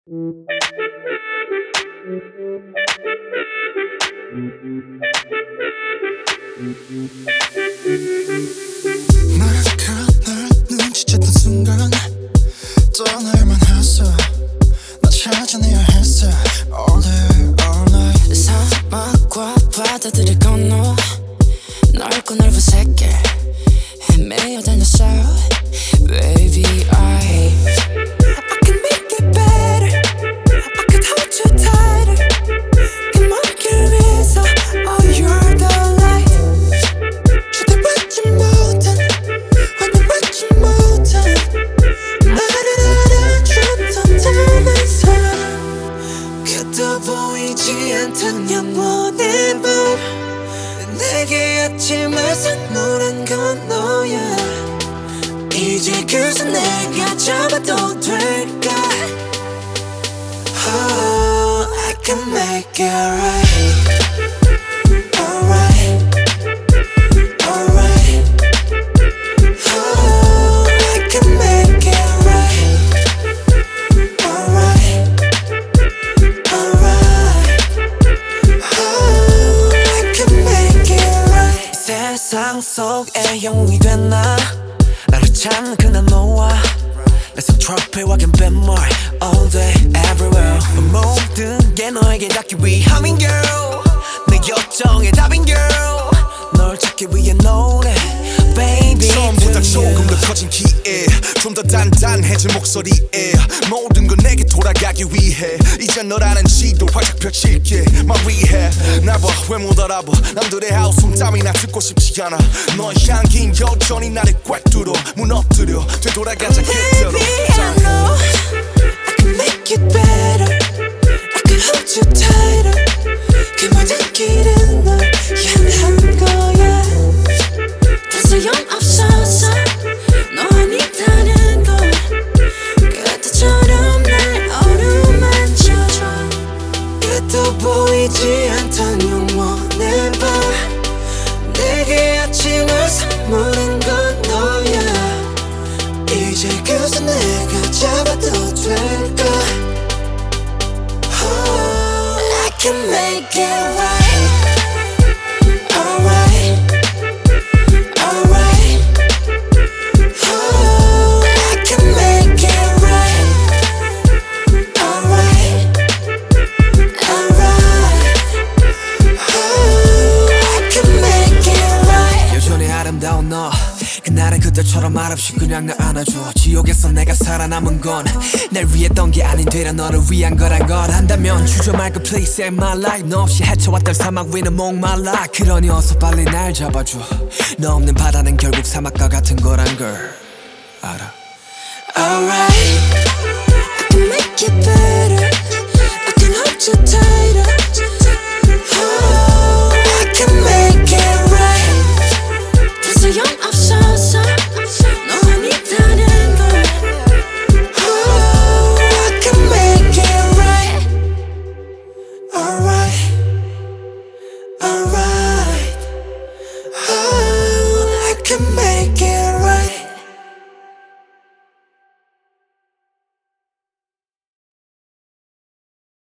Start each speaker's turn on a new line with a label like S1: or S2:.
S1: 널 눈치챘던 순간 떠날만 했어. 나 찾아내야 했어. All day all night.
S2: 사막과 바다들을 건너 넓고 넓은 세계 헤매어 다녔어. Baby I can make it better. I could hold you tighter. 그 먼 길 위에서 Oh you're the light. 주대받지 못한 환영받지 못한 나를 알아줬던 닮은 사람. 그도 보이지 않던 영원의 밤 내게 아침을 선물한 건 너야. 이제 그새 내가 잡아도 될까? Oh, I can make it right. Alright, alright. Oh, I can make it right. Alright, alright. Oh, I can make it right. 이 세상 속에 영웅이 된 나 나를 찾는 그날 너와 내 손 트로피와 갬뱀물 all day everywhere. 모든 게 너에게 닿기 위함인 girl. 내 요청의 답인 girl. 널 찾기 위해 노래 baby.
S3: 처음보다 조금 더 커진 기에 좀 더 단단해진 목소리에 모든 건 내게 돌아가기 위해 이제 너라는 지도 활짝 펼칠게 마리해. 나봐 왜 못 알아봐. 남들의 하우스 땀이나 듣고 싶지 않아. 너의 향긴 여전히 나를 꽉 뚫어 무너뜨려 되돌아가자 그대로.
S2: Baby I know I can make it better. I can hold you tighter. 그 모든 길은 널 향한 거야. 더 소용없어서 너 아니다는 걸 그때처럼 날 어루만져줘. 그도 보이지 않던 영원의 밤 내게 아침을 선물한 건 너야. 이제 그새 내가 잡아도 될까? Oh, I can make it right. Alright, alright. Oh, I can make it right. Alright, alright. Oh, I can make it right.
S4: 여전히 아름다운 너 그날은 그때처럼 말없이 그냥 날 안아줘. 지옥에서 내가 살아남은 건 날 위했던 게 아닌 되려 너를 위한 거란 걸 안다면 주저 말고 please save my life. 너 없이 헤쳐왔던 사막 위는 목말라. 그러니 어서 빨리 날 잡아줘. 너 없는 바다는 결국 사막과 같은 거란 걸 알아.
S2: Alright, I can make it better. I can hold you tight.